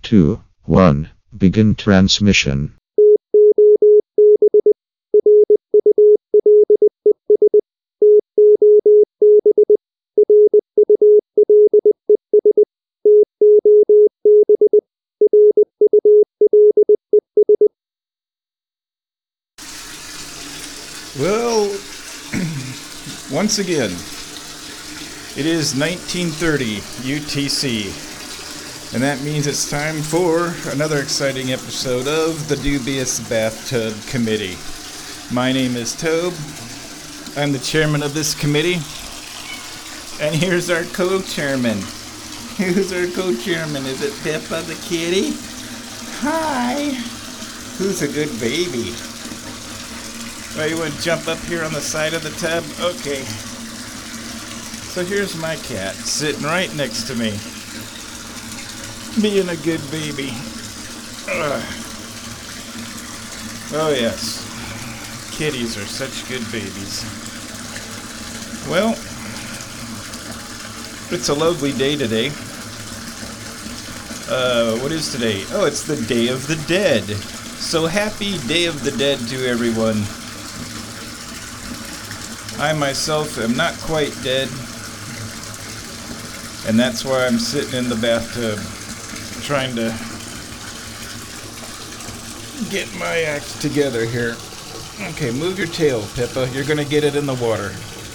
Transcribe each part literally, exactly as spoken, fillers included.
two, one. Begin transmission. Well, once again, it is nineteen thirty U T C, and that means it's time for another exciting episode of the Dubious Bathtub Committee. My name is Tobe. I'm the chairman of this committee, and here's our co-chairman. Who's our co-chairman? Is it Peppa the kitty? Hi! Who's a good baby? Oh, you want to jump up here on the side of the tub? Okay. So here's my cat, sitting right next to me. Being a good baby. Ugh. Oh yes. Kitties are such good babies. Well, it's a lovely day today. Uh, what is today? Oh, it's the Day of the Dead. So happy Day of the Dead to everyone. I myself am not quite dead, and that's why I'm sitting in the bathtub trying to get my act together here. Okay, move your tail, Pippa. You're gonna get it in the water.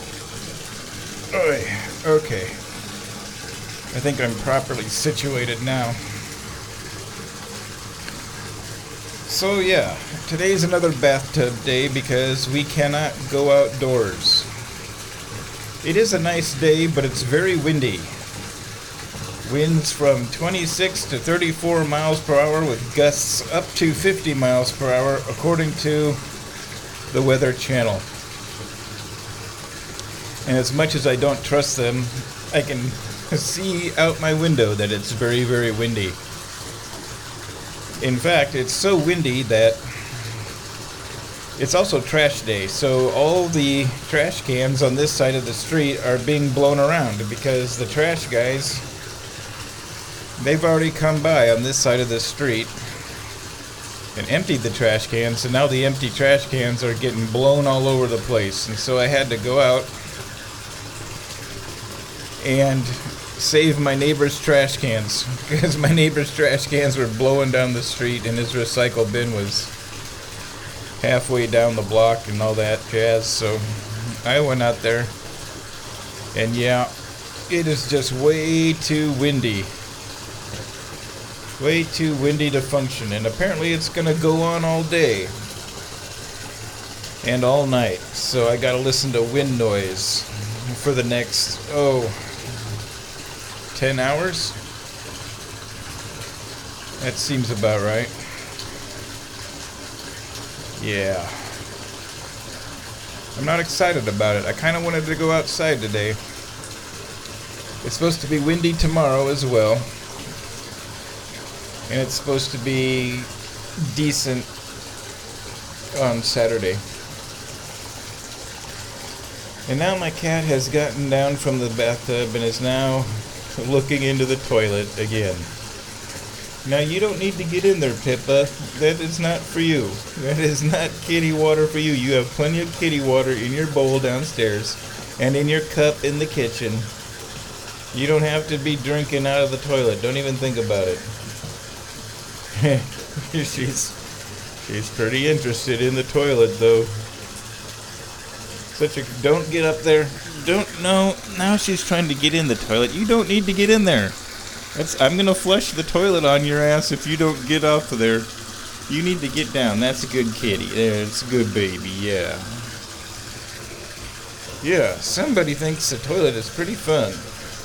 Oy, okay. I think I'm properly situated now. So yeah, today's another bathtub day because we cannot go outdoors. It is a nice day, but it's very windy. Winds from twenty-six to thirty-four miles per hour with gusts up to fifty miles per hour according to the Weather Channel. And as much as I don't trust them, I can see out my window that it's very, very windy. In fact, it's so windy that it's also trash day, so all the trash cans on this side of the street are being blown around because the trash guys, they've already come by on this side of the street and emptied the trash cans, so now the empty trash cans are getting blown all over the place, and so I had to go out and save my neighbor's trash cans because my neighbor's trash cans were blowing down the street and his recycle bin was halfway down the block and all that jazz. So I went out there, and yeah, it is just way too windy. Way too windy to function, and apparently it's gonna go on all day and all night. So I gotta listen to wind noise for the next, oh, ten hours? That seems about right. Yeah. I'm not excited about it. I kind of wanted to go outside today. It's supposed to be windy tomorrow as well. And it's supposed to be decent on Saturday. And now my cat has gotten down from the bathtub and is now looking into the toilet again. Now you don't need to get in there, Pippa. That is not for you. That is not kitty water for you. You have plenty of kitty water in your bowl downstairs and in your cup in the kitchen. You don't have to be drinking out of the toilet. Don't even think about it. she's she's pretty interested in the toilet though. Such a don't get up there. Don't no. Now she's trying to get in the toilet. You don't need to get in there. That's I'm gonna flush the toilet on your ass if you don't get off of there. You need to get down. That's a good kitty. There, it's a good baby. Yeah. Yeah. Somebody thinks the toilet is pretty fun.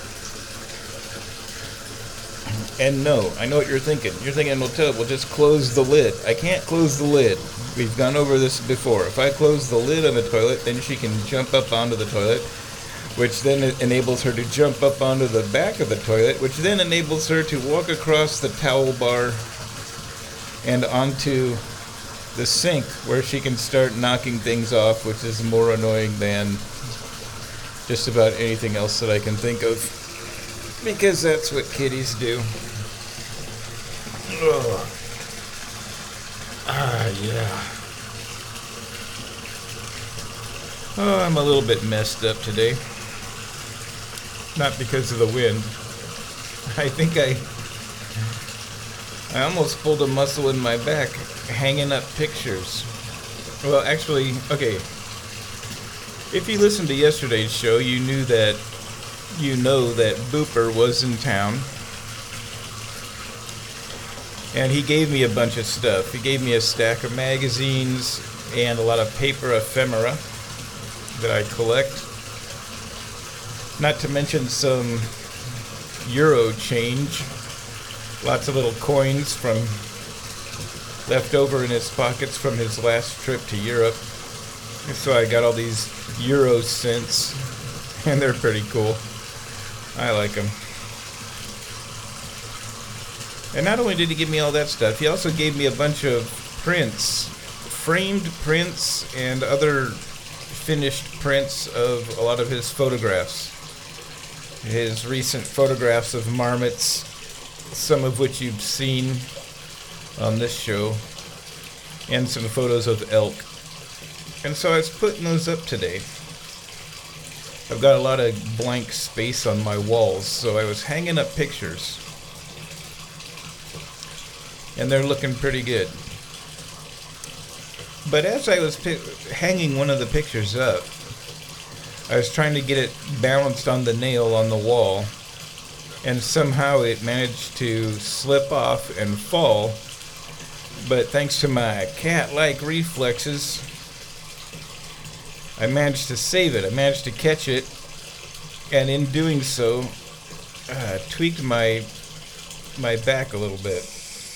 And no, I know what you're thinking. You're thinking, well, Tobe, we'll just close the lid. I can't close the lid. We've gone over this before. If I close the lid on the toilet, then she can jump up onto the toilet, which then enables her to jump up onto the back of the toilet, which then enables her to walk across the towel bar and onto the sink, where she can start knocking things off, which is more annoying than just about anything else that I can think of, because that's what kitties do. Oh. Ah, yeah. Oh, I'm a little bit messed up today. Not because of the wind. I think I I almost pulled a muscle in my back hanging up pictures. Well, actually, okay. If you listened to yesterday's show, you knew that you know that Booper was in town. And he gave me a bunch of stuff. He gave me a stack of magazines and a lot of paper ephemera that I collect. Not to mention some Euro change. Lots of little coins from left over in his pockets from his last trip to Europe. So I got all these Euro cents, and they're pretty cool. I like them. And not only did he give me all that stuff, he also gave me a bunch of prints, framed prints and other finished prints of a lot of his photographs. His recent photographs of marmots, some of which you've seen on this show, and some photos of elk. And so I was putting those up today. I've got a lot of blank space on my walls, so I was hanging up pictures. And they're looking pretty good. But as I was pi- hanging one of the pictures up, I was trying to get it balanced on the nail on the wall, and somehow it managed to slip off and fall. But thanks to my cat-like reflexes, I managed to save it. I managed to catch it, and in doing so, uh, tweaked my my back a little bit.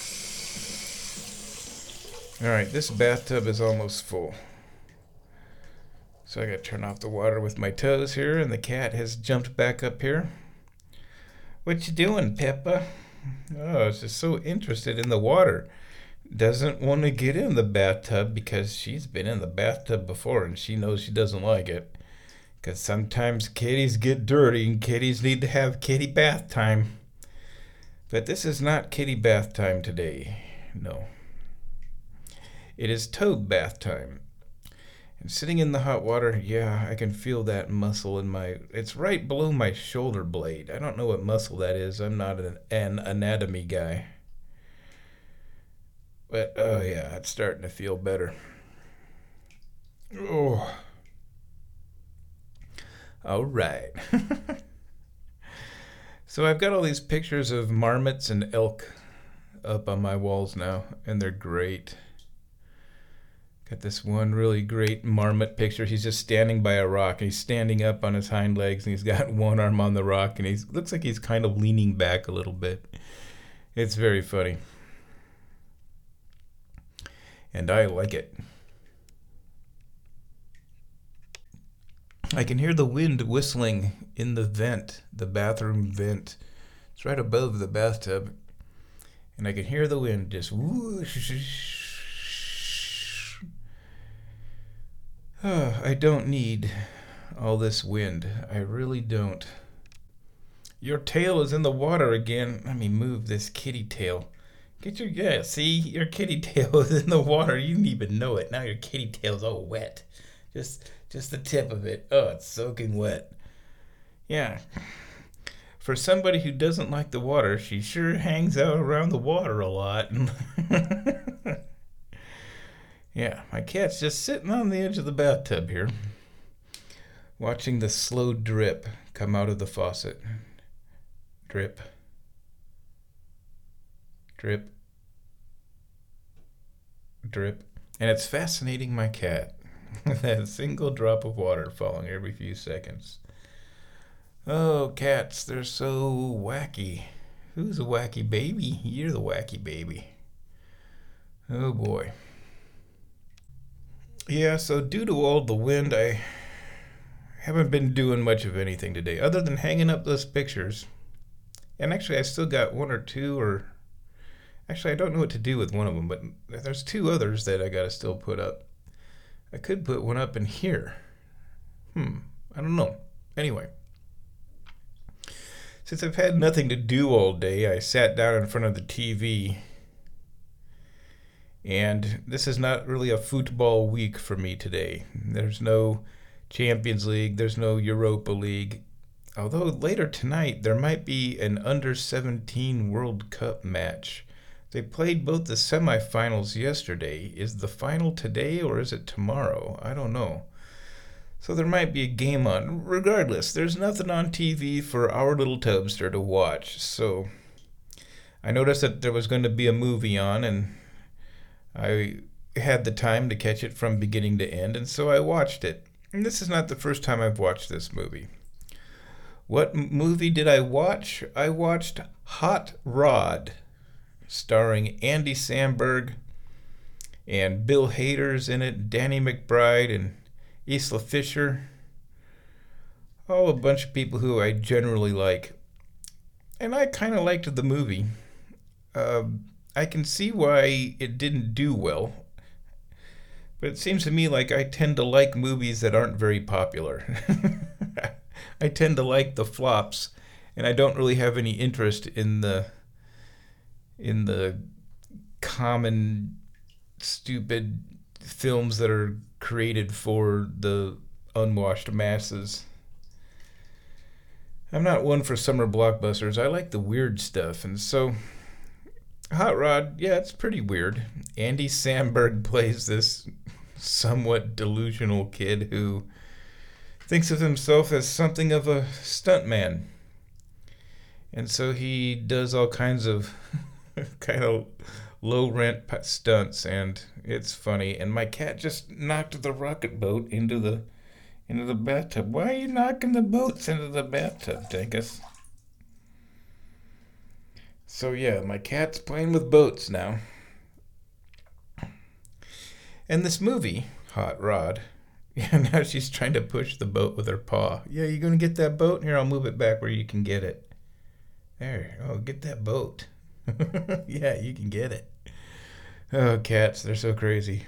Alright, this bathtub is almost full. So I gotta turn off the water with my toes here, and the cat has jumped back up here. What you doing, Peppa? Oh, it's just so interested in the water. Doesn't want to get in the bathtub because she's been in the bathtub before and she knows she doesn't like it. Because sometimes kitties get dirty and kitties need to have kitty bath time. But this is not kitty bath time today. No. It is toad bath time. And sitting in the hot water, yeah, I can feel that muscle in my... It's right below my shoulder blade. I don't know what muscle that is. I'm not an, an anatomy guy. But, oh yeah, it's starting to feel better. Oh. All right. So I've got all these pictures of marmots and elk up on my walls now, and they're great. Got this one really great marmot picture. He's just standing by a rock, and he's standing up on his hind legs, and he's got one arm on the rock, and he looks like he's kind of leaning back a little bit. It's very funny. And I like it. I can hear the wind whistling in the vent, the bathroom vent. It's right above the bathtub. And I can hear the wind just whoosh. Oh, I don't need all this wind. I really don't. Your tail is in the water again. Let me move this kitty tail. Get your, yeah, see? Your kitty tail is in the water. You didn't even know it. Now your kitty tail's all wet. Just, just the tip of it. Oh, it's soaking wet. Yeah. For somebody who doesn't like the water, she sure hangs out around the water a lot. Yeah, my cat's just sitting on the edge of the bathtub here, watching the slow drip come out of the faucet. Drip. Drip. Drip. And it's fascinating my cat. That single drop of water falling every few seconds. Oh, cats, they're so wacky. Who's a wacky baby? You're the wacky baby. Oh, boy. Yeah, so due to all the wind, I haven't been doing much of anything today, other than hanging up those pictures. And actually, I still got one or two, or... Actually, I don't know what to do with one of them, but there's two others that I gotta still put up. I could put one up in here. Hmm, I don't know. Anyway. Since I've had nothing to do all day, I sat down in front of the T V And this is not really a football week for me today. There's no Champions League, there's no Europa League. Although later tonight there might be an under seventeen World Cup match. They played both the semifinals yesterday. Is the final today or is it tomorrow? I don't know. So there might be a game on. Regardless, there's nothing on T V for our little Tubster to watch. So I noticed that there was going to be a movie on, and I had the time to catch it from beginning to end, and so I watched it. And this is not the first time I've watched this movie. What m- movie did I watch? I watched Hot Rod, starring Andy Samberg, and Bill Hader's in it, Danny McBride, and Isla Fisher. All a bunch of people who I generally like. And I kind of liked the movie. Uh, I can see why it didn't do well. But it seems to me like I tend to like movies that aren't very popular. I tend to like the flops, and I don't really have any interest in the in the common stupid films that are created for the unwashed masses. I'm not one for summer blockbusters. I like the weird stuff, and so Hot Rod, yeah, it's pretty weird. Andy Samberg plays this somewhat delusional kid who thinks of himself as something of a stuntman. And so he does all kinds of kind of low rent stunts, and it's funny. And my cat just knocked the rocket boat into the into the bathtub. Why are you knocking the boats into the bathtub, Tankus? So yeah, my cat's playing with boats now. And this movie, Hot Rod, yeah, now she's trying to push the boat with her paw. Yeah, you gonna get that boat? Here, I'll move it back where you can get it. There, oh, get that boat. Yeah, you can get it. Oh, cats, they're so crazy.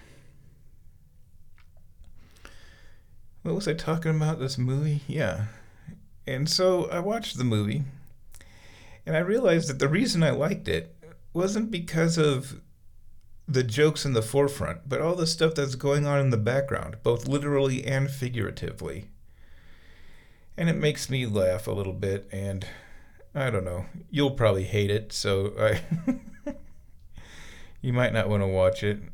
What was I talking about, this movie? Yeah. And so I watched the movie, and I realized that the reason I liked it wasn't because of the jokes in the forefront, but all the stuff that's going on in the background, both literally and figuratively. And it makes me laugh a little bit, and I don't know. You'll probably hate it, so I you might not want to watch it.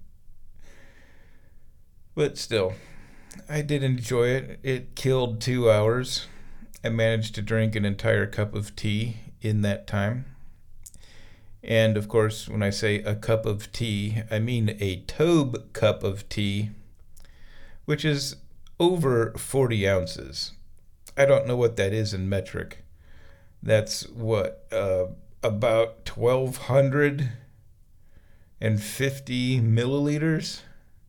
But still, I did enjoy it. It killed two hours. I managed to drink an entire cup of tea in that time. And of course, when I say a cup of tea, I mean a Tobe cup of tea, which is over forty ounces. I don't know what that is in metric. That's what, uh, about twelve hundred fifty milliliters?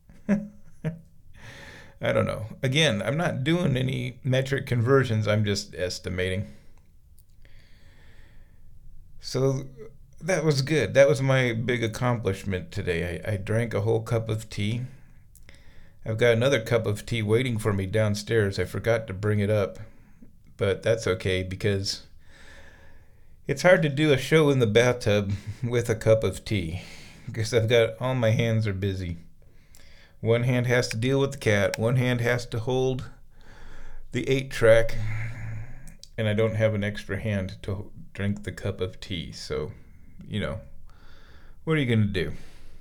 I don't know. Again, I'm not doing any metric conversions, I'm just estimating. So that was good. That was my big accomplishment today. I, I drank a whole cup of tea. I've got another cup of tea waiting for me downstairs. I forgot to bring it up, but that's okay because it's hard to do a show in the bathtub with a cup of tea because I've got all my hands are busy. One hand has to deal with the cat, one hand has to hold the eight track, and I don't have an extra hand to drink the cup of tea. So, you know, what are you going to do?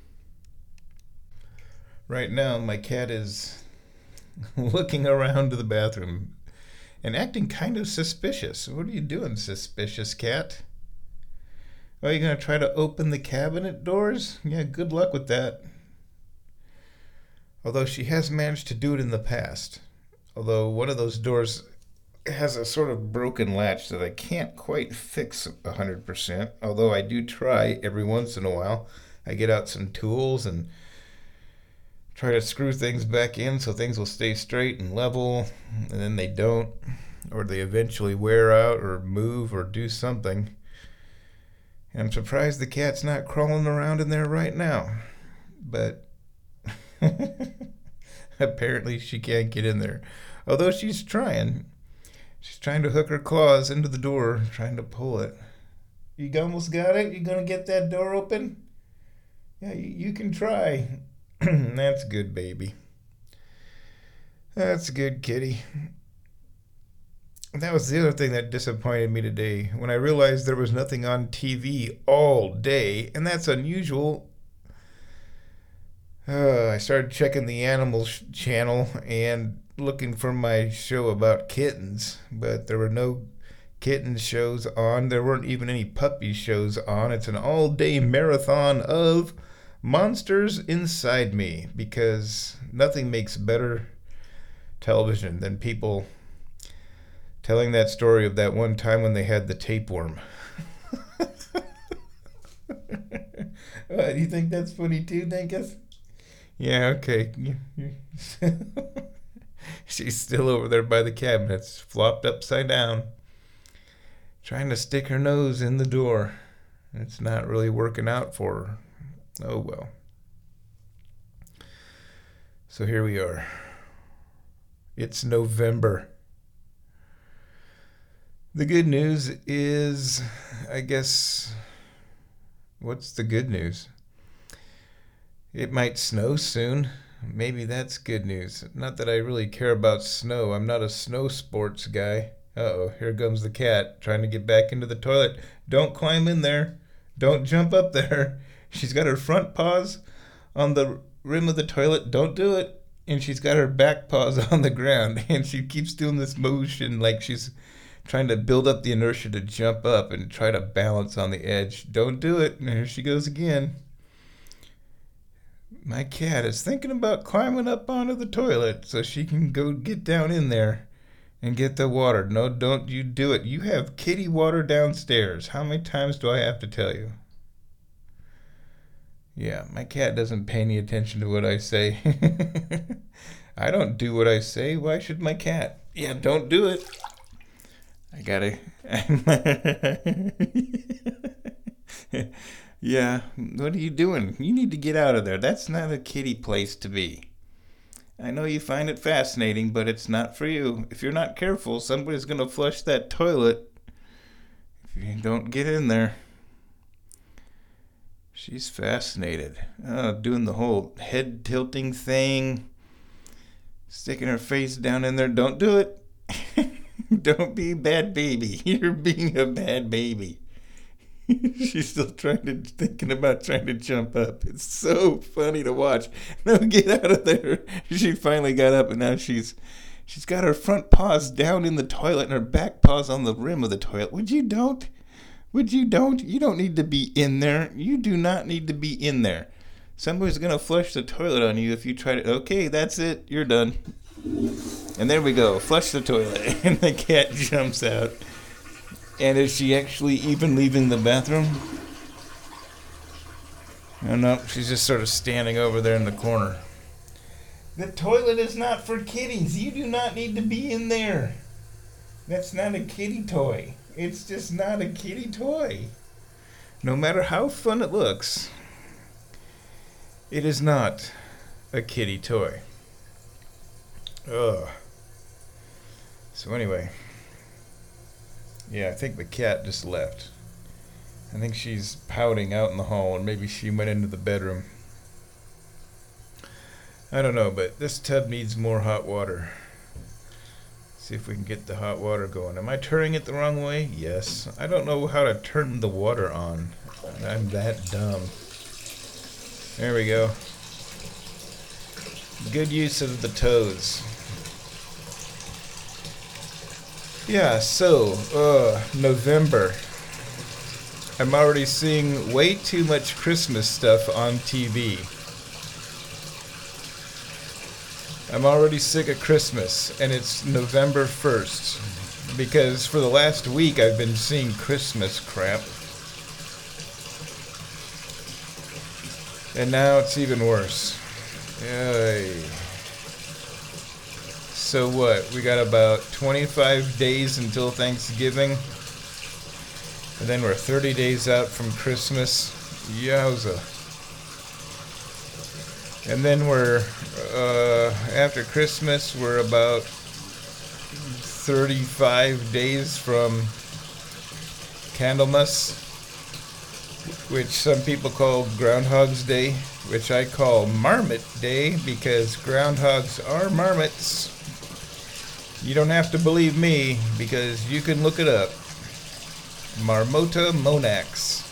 Right now, my cat is looking around the bathroom and acting kind of suspicious. What are you doing, suspicious cat? Are you going to try to open the cabinet doors? Yeah, good luck with that. Although she has managed to do it in the past. Although one of those doors has a sort of broken latch that I can't quite fix one hundred percent. Although I do try every once in a while. I get out some tools and try to screw things back in so things will stay straight and level, and then they don't, or they eventually wear out or move or do something. And I'm surprised the cat's not crawling around in there right now. But apparently she can't get in there. Although she's trying. She's trying to hook her claws into the door, trying to pull it. You almost got it? You gonna get that door open? Yeah, you, you can try. That's good, baby. That's good, kitty. That was the other thing that disappointed me today, when I realized there was nothing on T V all day, and that's unusual. Uh, I started checking the animal sh- channel and looking for my show about kittens, but there were no kitten shows on. There weren't even any puppy shows on. It's an all-day marathon of Monsters Inside Me, because nothing makes better television than people telling that story of that one time when they had the tapeworm. uh, do you think that's funny too, Dinkus? Yeah, okay. She's still over there by the cabinets, flopped upside down, trying to stick her nose in the door. It's not really working out for her. Oh well. So here we are. It's November. The good news is, I guess, what's the good news? It might snow soon. Maybe that's good news. Not that I really care about snow. I'm not a snow sports guy. Uh-oh, here comes the cat trying to get back into the toilet. Don't climb in there. Don't jump up there. She's got her front paws on the rim of the toilet. Don't do it. And she's got her back paws on the ground. And she keeps doing this motion like she's trying to build up the inertia to jump up and try to balance on the edge. Don't do it. And here she goes again. My cat is thinking about climbing up onto the toilet so she can go get down in there and get the water. No, don't you do it. You have kitty water downstairs. How many times do I have to tell you? Yeah, my cat doesn't pay any attention to what I say. I don't do what I say. Why should my cat? Yeah, don't do it. I gotta. Yeah, what are you doing? You need to get out of there. That's not a kitty place to be. I know you find it fascinating, but it's not for you. If you're not careful, somebody's gonna flush that toilet if you don't get in there. She's fascinated. Uh, doing the whole head tilting thing. Sticking her face down in there. Don't do it. Don't be a bad baby. You're being a bad baby. She's still trying to, thinking about trying to jump up. It's so funny to watch. No, get out of there. She finally got up, and now she's she's got her front paws down in the toilet and her back paws on the rim of the toilet. Would you don't? Would you don't? You don't need to be in there. You do not need to be in there. Somebody's going to flush the toilet on you if you try to. Okay, that's it. You're done. And there we go. Flush the toilet. And the cat jumps out. And is she actually even leaving the bathroom? Oh, no, she's just sort of standing over there in the corner. The toilet is not for kitties. You do not need to be in there. That's not a kitty toy. It's just not a kitty toy. No matter how fun it looks, it is not a kitty toy. Ugh. So anyway, yeah, I think the cat just left. I think she's pouting out in the hall, or maybe she went into the bedroom. I don't know, but this tub needs more hot water. See if we can get the hot water going. Am I turning it the wrong way? Yes. I don't know how to turn the water on. I'm that dumb. There we go. Good use of the toes. Yeah, so, uh, November. I'm already seeing way too much Christmas stuff on T V. I'm already sick of Christmas, and it's November first. Because for the last week I've been seeing Christmas crap. And now it's even worse. Yay. So what? We got about twenty-five days until Thanksgiving. And then we're thirty days out from Christmas. Yowza. And then we're, uh, after Christmas, we're about thirty-five days from Candlemas. which some people call Groundhog's Day, which I call Marmot Day because groundhogs are marmots. You don't have to believe me because you can look it up. Marmota monax.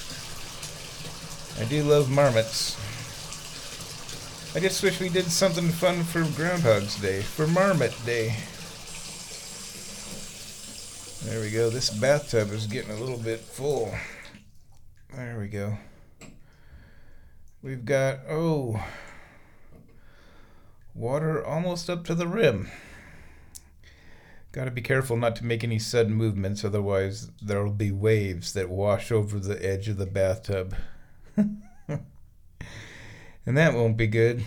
I do love marmots. I just wish we did something fun for Groundhog's Day, for Marmot Day. There we go. This bathtub is getting a little bit full. There we go. We've got, oh, water almost up to the rim. Got to be careful not to make any sudden movements, otherwise there will be waves that wash over the edge of the bathtub. And that won't be good.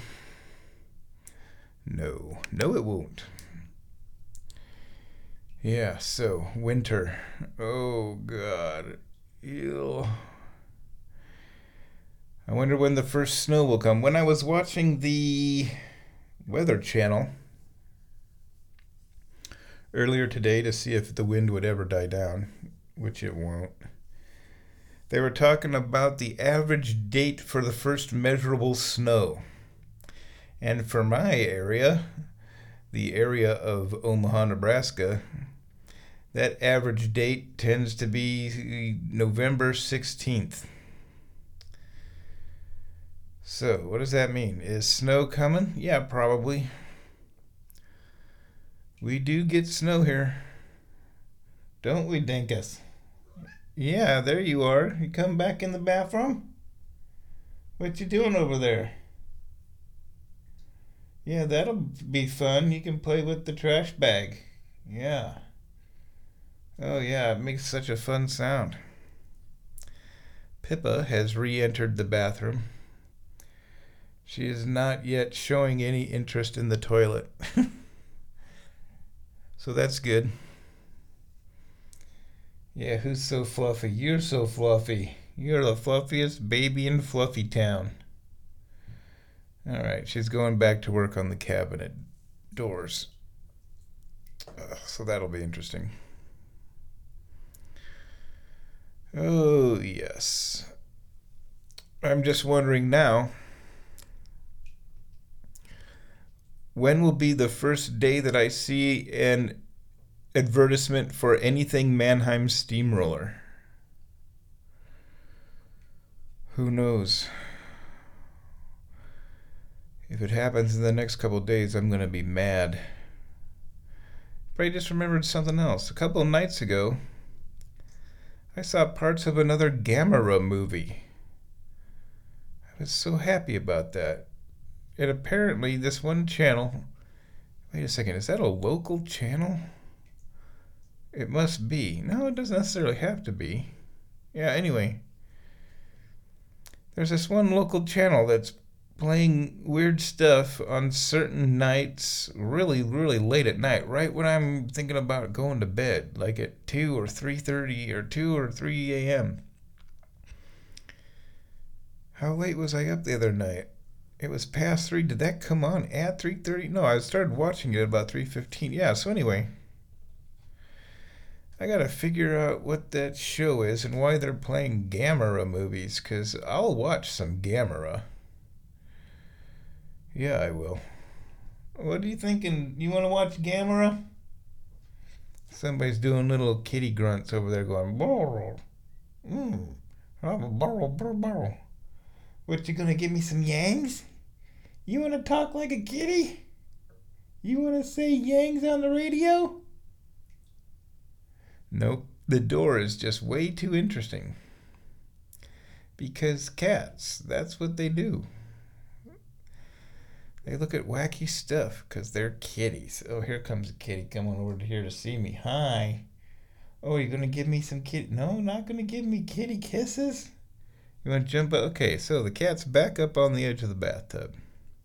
No, no it won't. Yeah, so, winter. Oh, God. Ew. I wonder when the first snow will come. When I was watching the Weather Channel earlier today to see if the wind would ever die down, which it won't, they were talking about the average date for the first measurable snow. And for my area, the area of Omaha, Nebraska, that average date tends to be November sixteenth. So, what does that mean? Is snow coming? Yeah, probably. We do get snow here. Don't we, Dinkus? Yeah, there you are. You come back in the bathroom? What you doing over there? Yeah, that'll be fun. You can play with the trash bag. Yeah. Oh yeah, it makes such a fun sound. Pippa has re-entered the bathroom. She is not yet showing any interest in the toilet. So that's good. Yeah, who's so fluffy? You're so fluffy. You're the fluffiest baby in Fluffy Town. Alright, she's going back to work on the cabinet doors. Uh, so that'll be interesting. Oh, yes. I'm just wondering now, when will be the first day that I see an advertisement for anything Mannheim Steamroller? Who knows? If it happens in the next couple of days, I'm going to be mad. But I just remembered something else. A couple of nights ago, I saw parts of another Gamera movie. I was so happy about that. And apparently this one channel... Wait a second, is that a local channel? It must be. No, it doesn't necessarily have to be. Yeah, anyway. There's this one local channel that's playing weird stuff on certain nights, really, really late at night, right when I'm thinking about going to bed, like at two or three thirty or two or three a.m. How late was I up the other night? It was past three. Did that come on at three thirty? No, I started watching it at about three fifteen. Yeah, so anyway, I gotta figure out what that show is and why they're playing Gamera movies, because I'll watch some Gamera. Yeah, I will. What are you thinking? You want to watch Gamera? Somebody's doing little kitty grunts over there going, borrow. Mmm. Borrow, borrow, borrow. What, you gonna give me some yangs? You wanna talk like a kitty? You wanna say yangs on the radio? Nope. The door is just way too interesting. Because cats, that's what they do. They look at wacky stuff because they're kitties. Oh, here comes a kitty coming over here to see me. Hi. Oh, you're going to give me some kitty... No, not going to give me kitty kisses? You want to jump up? Okay, so the cat's back up on the edge of the bathtub.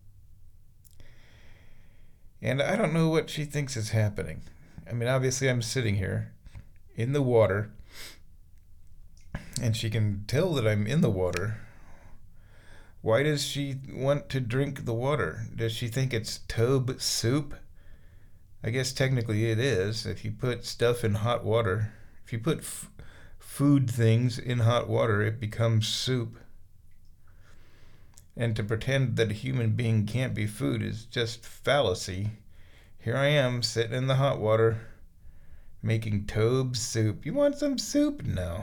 And I don't know what she thinks is happening. I mean, obviously I'm sitting here in the water. And she can tell that I'm in the water. Why does she want to drink the water? Does she think it's tub soup? I guess technically it is. If you put stuff in hot water, if you put f- food things in hot water, it becomes soup. And to pretend that a human being can't be food is just fallacy. Here I am, sitting in the hot water, making Tobe soup. You want some soup? No.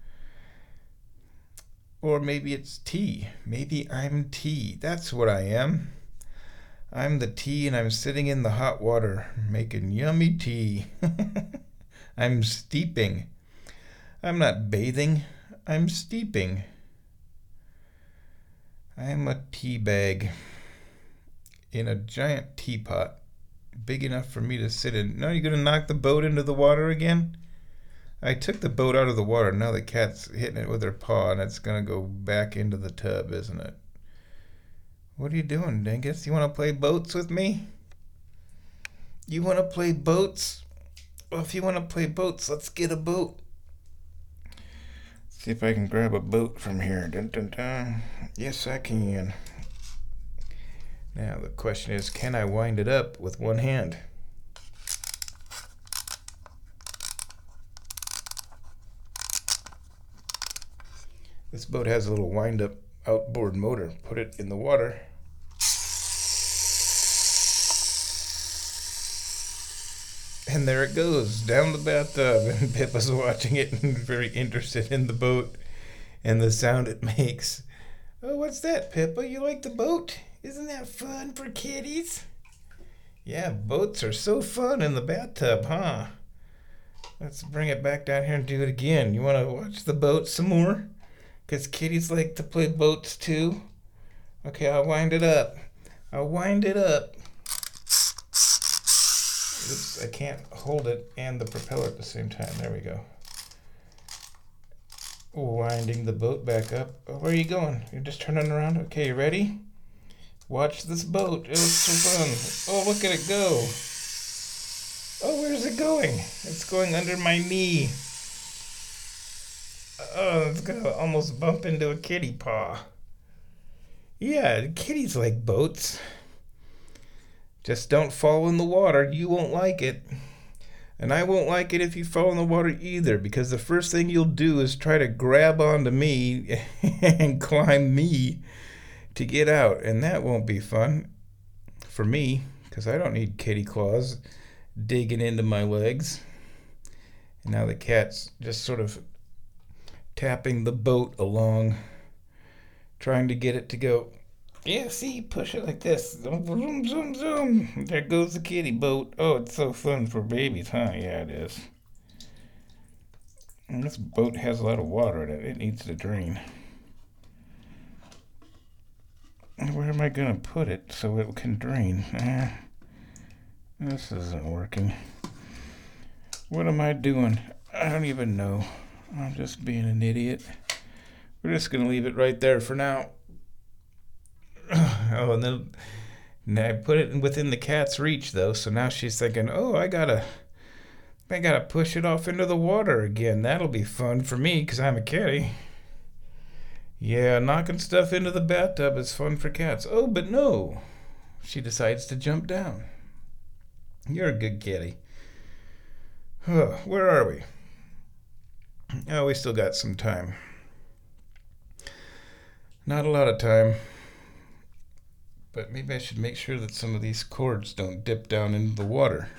Or maybe it's tea. Maybe I'm tea. That's what I am. I'm the tea, and I'm sitting in the hot water, making yummy tea. I'm steeping. I'm not bathing. I'm steeping. I'm a tea bag in a giant teapot, big enough for me to sit in. Now you're going to knock the boat into the water again? I took the boat out of the water. Now the cat's hitting it with her paw, and it's going to go back into the tub, isn't it? What are you doing, Dingus? You want to play boats with me? You want to play boats? Well, if you want to play boats, let's get a boat. See if I can grab a boat from here. Dun, dun, dun. Yes, I can. Now the question is, can I wind it up with one hand? This boat has a little wind-up outboard motor. Put it in the water. And there it goes, down the bathtub. And Pippa's watching it and very interested in the boat and the sound it makes. Oh, what's that, Pippa? You like the boat? Isn't that fun for kitties? Yeah, boats are so fun in the bathtub, huh? Let's bring it back down here and do it again. You want to watch the boat some more? Because kitties like to play boats too. Okay, I'll wind it up. I'll wind it up. Oops, I can't hold it and the propeller at the same time. There we go. Winding the boat back up. Oh, where are you going? You're just turning around? Okay, you ready? Watch this boat. It looks so fun. Oh, look at it go. Oh, where's it going? It's going under my knee. Oh, it's gonna almost bump into a kitty paw. Yeah, kitties like boats. Just don't fall in the water. You won't like it. And I won't like it if you fall in the water either, because the first thing you'll do is try to grab onto me and climb me to get out. And that won't be fun for me, because I don't need kitty claws digging into my legs. And now the cat's just sort of tapping the boat along, trying to get it to go. Yeah, see, push it like this. Zoom, zoom, zoom, zoom. There goes the kitty boat. Oh, it's so fun for babies, huh? Yeah, it is. And this boat has a lot of water in it. It needs to drain. Where am I going to put it so it can drain? Eh, this isn't working. What am I doing? I don't even know. I'm just being an idiot. We're just going to leave it right there for now. Oh, and then and I put it within the cat's reach, though, so now she's thinking, oh, I gotta, I gotta push it off into the water again. That'll be fun for me, because I'm a kitty. Yeah, knocking stuff into the bathtub is fun for cats. Oh, but no. She decides to jump down. You're a good kitty. Oh, where are we? Oh, we still got some time. Not a lot of time. But maybe I should make sure that some of these cords don't dip down into the water.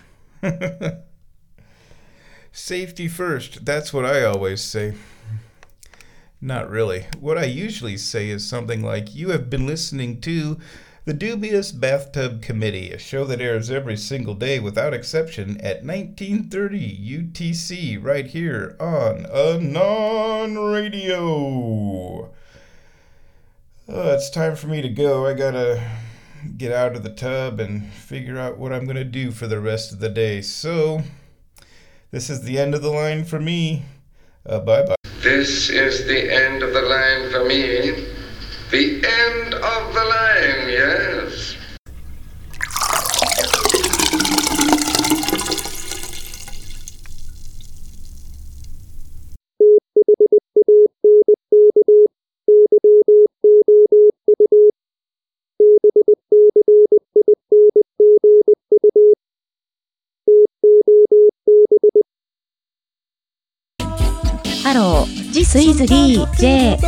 Safety first. That's what I always say. Not really. What I usually say is something like, you have been listening to The Dubious Bathtub Committee, a show that airs every single day without exception at nineteen thirty U T C right here on Anon Radio. Oh, it's time for me to go. I gotta get out of the tub and figure out what I'm gonna do for the rest of the day. So, this is the end of the line for me. Uh, bye-bye. This is the end of the line for me. The end of the line, yes. Hello. スイズリー J